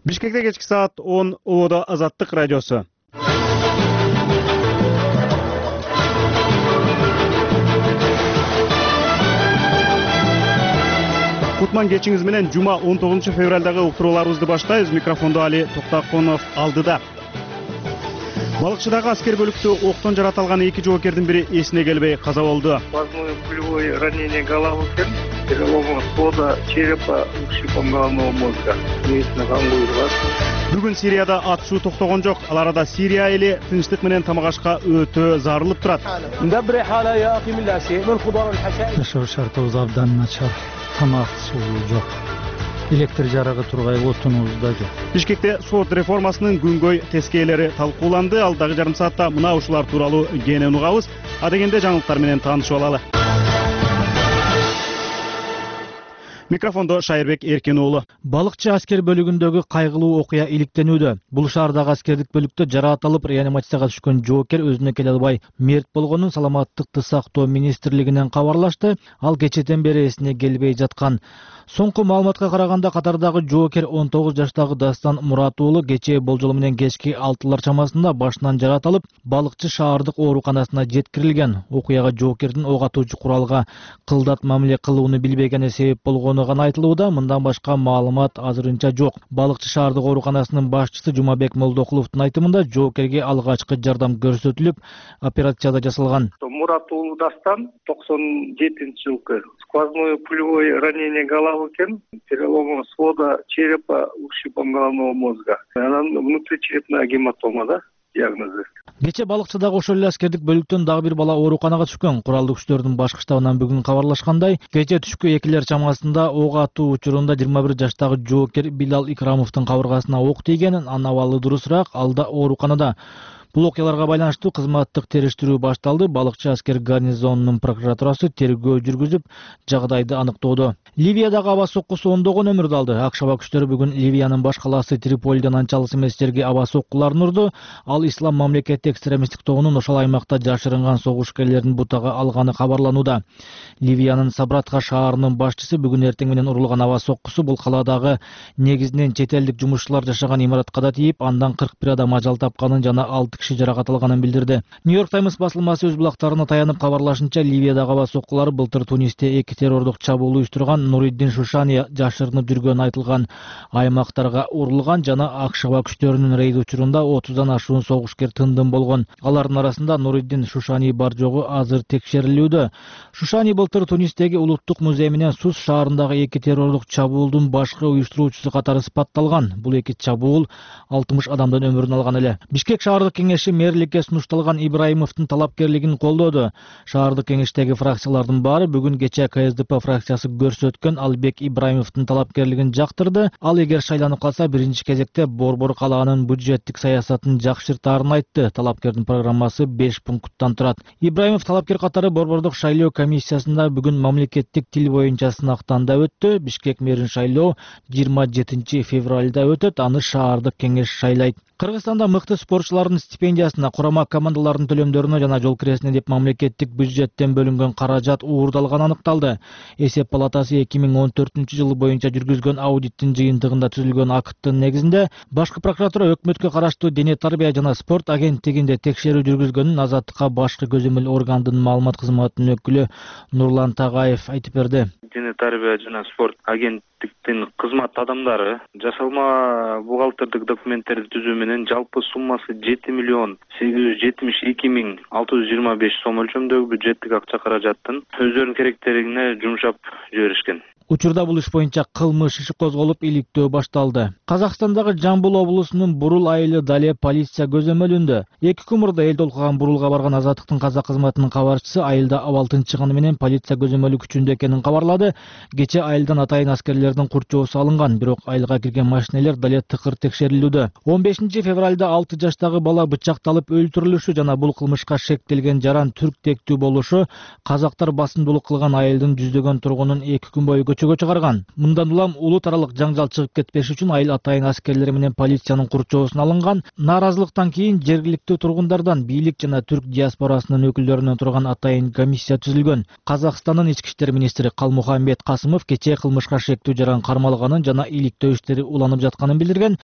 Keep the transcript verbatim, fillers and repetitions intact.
Бишкекте кечки саат он Оодо Азаттык радиосу. Кутман кечиңиз менен жума он тогузунчу февралдагы уктурууларыбызды баштайбыз. Микрофондо Али Токтаконов алдыда. Балыкчыдагы аскер бөлүктө октон жаратылган эки жоокердин бири эсине келбей каза болду. Сквозное пулевое ранение головы, перелом свода черепа, ушибом головного мозга. Бүгүн Сирияда атышуу токтогон жок. Ал арада Сирия эли тынчтык менен тамак ашка өтө зарылып турат. Жашоо шартыбыз абдан начар. Тамак суу жок. Электр жарыгы тургай, отунубуз да жок. Бишкекте сот реформасынын күнгөй тескейлери талкууланды. Алдагы жарым саатта мына ушулар тууралуу кенен угабыз. Адегенде жаңылыктар менен таанышып алалы. Микрофондо Шайырбек Эркен уулу. Балыкчы аскер бөлүгүндөгү кайгылуу окуя иликтенүүдө. Бул шаардагы аскердик бөлүктө жаратылып реанимацияга түшкөн жоокер өзүнө келе албай мерт болгонун саламаттыкты сактоо министрлигинен кабарлашты. Ал кечеден бери эсине келбей жаткан. Соңку маалыматка караганда катардагы жоокер он тогуз жаштагы Дастан Мурат уулу кечээ болжолу менен кечки алтылар чамасында башынан жаратылып, балыкчы шаардык ооруканасына жеткирилген. Окуяга жоокердин ок атуучу куралга кылдат мамиле кылууну билбегени себеп болгону гана айтылууда. Мындан башка маалымат азырынча жок. Балыкчы шаардык ооруканасынын башчысы Жумабек Молдокуловдун айтымында жоокерге алгачкы жардам көрсөтүлүп, операцияда жасалган. Мурат уулу Дастан токсон жетинчи жылкы сквозное пулевое ранение головы, перелом свода черепа, ушибом головного мозга. Анан внутричерепная гематома, да, диагнозу. Кече балыкчыдагы ошол эле аскердик бөлүктөн дагы бир бала ооруканага түшкөн. Куралдык күчтөрдүн башкы штабынан бүгүн кабарлашкандай, кече түшкү экилер чамасында ок атуу учурунда жыйырма бир жаштагы жоокер Билал Икрамовдун кабыргасына ок тийген. Анын абалы дурусураак, ал да ооруканада. Бул окуяларга байланыштуу кызматтык териштирүү башталды. Балыкчы аскер гарнизонунун прокуратурасы тергөө жүргүзүп, жагдайды аныктоодо. Ливиядагы аба соккусу ондогон өмүрдү алды. ак шаба күчтөрү бүгүн Ливиянын баш калаасы Триполиден анча алыс эмес жерге аба соккуларын урду. Ал Ислам мамлекети экстремисттик тобунун ошол аймакта жашырынган согушкерлердин бутага алганы кабарланууда. Ливиянын Сабратха шаарынын башчысы бүгүн эртең менен урулган аба соккусу бул каладагы негизинен чет элдик жумушчулар жашаган имаратка да тийип, андан кырк бир адам ажал тапканын жана алты киши жаракат алганын билдирди. Нью-Йорк Таймс басылмасы өз булактарына таянып кабарлашынча, Ливиядагы аба соккулары былтыр Тунисте эки террордук чабуул уюштурган Нуриддин Шушани жашырынып жүргөн айтылган аймактарга урулган жана ак шаба күчтөрүнүн рейд учурунда отуздан ашуун согушкер тындым болгон. Алардын арасында Нуриддин Шушани бар жогу азыр текшерилүүдө. Шушани былтыр Тунистеги Улуттук музей менен Сус шаарындагы эки террордук чабуулдун башкы уюштуруучусу катары сыпатталган. Бул эки чабуул алтымыш адамдын өмүрүн алган эле. Бишкек шаардык кеңеши мэрликке сунушталган Ибраимовдун талапкерлигин колдоду. Шаардык кеңештеги фракциялардын баары бүгүн кече Ка Эс Д П фракциясы көрсөткөн Албек Ибраимовдун талапкерлигин жактырды. Ал эгер шайланып калса, биринчи кезекте Борбор калаанын бюджеттик саясатын жакшыртаарын айтты. Талапкердин программасы беш пункттан турат. Ибраимов талапкер катары Борбордук шайлоо комиссиясында бүгүн мамлекеттик тил боюнча сынактан да өттү. Бишкек мэрин шайлоо жыйырма жетинчи февралда өтөт. Аны шаардык кеңеш шайлайт. Кыргызстанда мыкты спортчулардын стипендиясына, курама командалардын төлөмдөрүнө жана жол киресине деп мамлекеттик бюджеттен бөлүнгөн каражат уурдалганы аныкталды. Эсеп палатасы эки миң он төртүнчү жыл боюнча жүргүзгөн аудиттин жыйынтыгында түзүлгөн акттын негизинде башкы прокуратура өкмөткө караштуу Дене тарбия жана спорт агенттигинде текшерүү жүргүзгөнүн Азаттыкка башкы көзөмөл органдын маалымат кызматынын өкүлү Нурлан Тагаев айтып берди. Дене тарбия жана спорт агенттиктин кызмат адамдары жасалма бухгалтердик документтерди түзүү менен жалпы суммасы жети миллион сегиз жүз жетимиш эки миң алты жүз жыйырма беш сом өлчөмдөгү бюджеттик акча каражатын өздөрүнүн керектерине жумшап жиберишкен. Учурда бул иш боюнча кылмыш иши козголуп, иликтөө башталды. Казакстандагы Жамбыл облусунун Бурул айылы дале полиция көзөмөлүндө. Эки күн мурда эл толкуган Бурулга барган Азаттыктын каза кызматынын кабарчысы айылда абал тынчыганы менен полиция көзөмөлү күчүндө экенин кабарлады. Кече айылдан атайын аскерлердин курчоосу алынган, бирок айылга кирген машинелер дале тыкыр текшерилүүдө. он бешинчи февралда алты жаштагы бала бычакталып өлтүрүлүшү жана бул кылмышка шектелген жаран түрк тектүү болушу казактар басымдуулук кылган айылдын жүздөгөн тургунун эки күн бою көчөгө чыгарган. Мындан улам улут аралык жаңжал чыгып кетпеш үчүн айыл атайын аскерлери менен полициянын курчоосуна алынган. Нааразылыктан кийин жергиликтүү тургундардан бийлик жана түрк диаспорасынын өкүлдөрүнөн турган атайын комиссия түзүлгөн. Казакстандын ички иштер министри Калмухаммед Касымов кечээ кылмышка шектүү жаран кармалганын жана иликтөө иштери уланып жатканын билдирген.